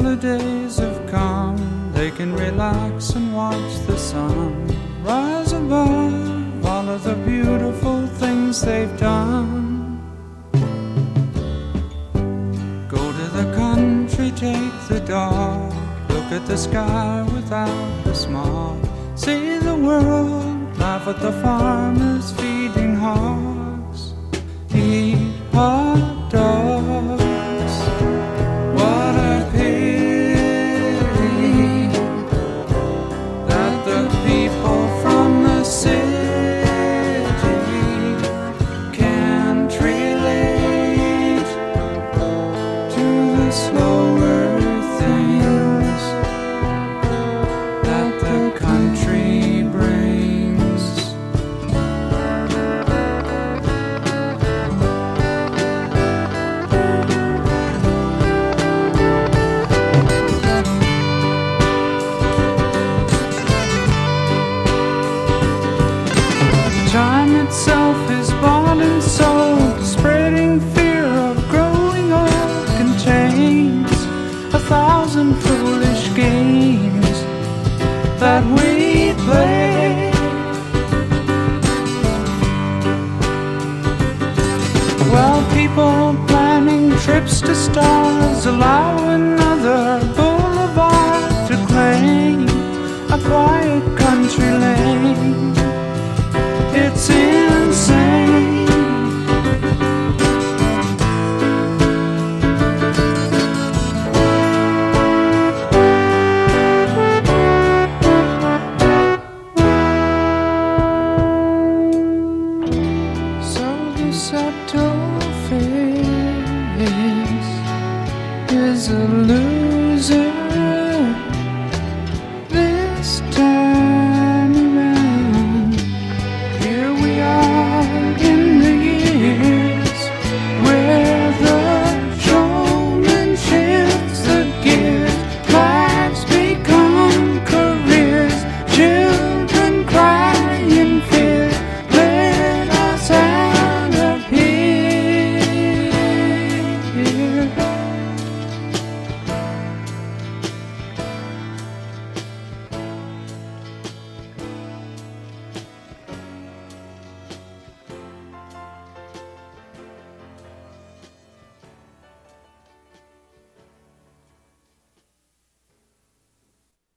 the days have come, they can relax and watch the sun rise above all of the beautiful things they've done. Go to the country, take the dog, look at the sky without the smog, see the world, laugh at the farmers feeding hogs, eat hot dogs. What a pity that the people from the city can't relate to the slower things that the country brings. Time itself is bought and sold, spreading fear of growing old, contains 1,000 foolish games that we play. Well, people planning trips to stars allow another boulevard to claim a quiet country lane. It's insane. So the subtle face is a loser.